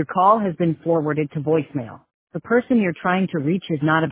Your call has been forwarded to voicemail. The person you're trying to reach is not available.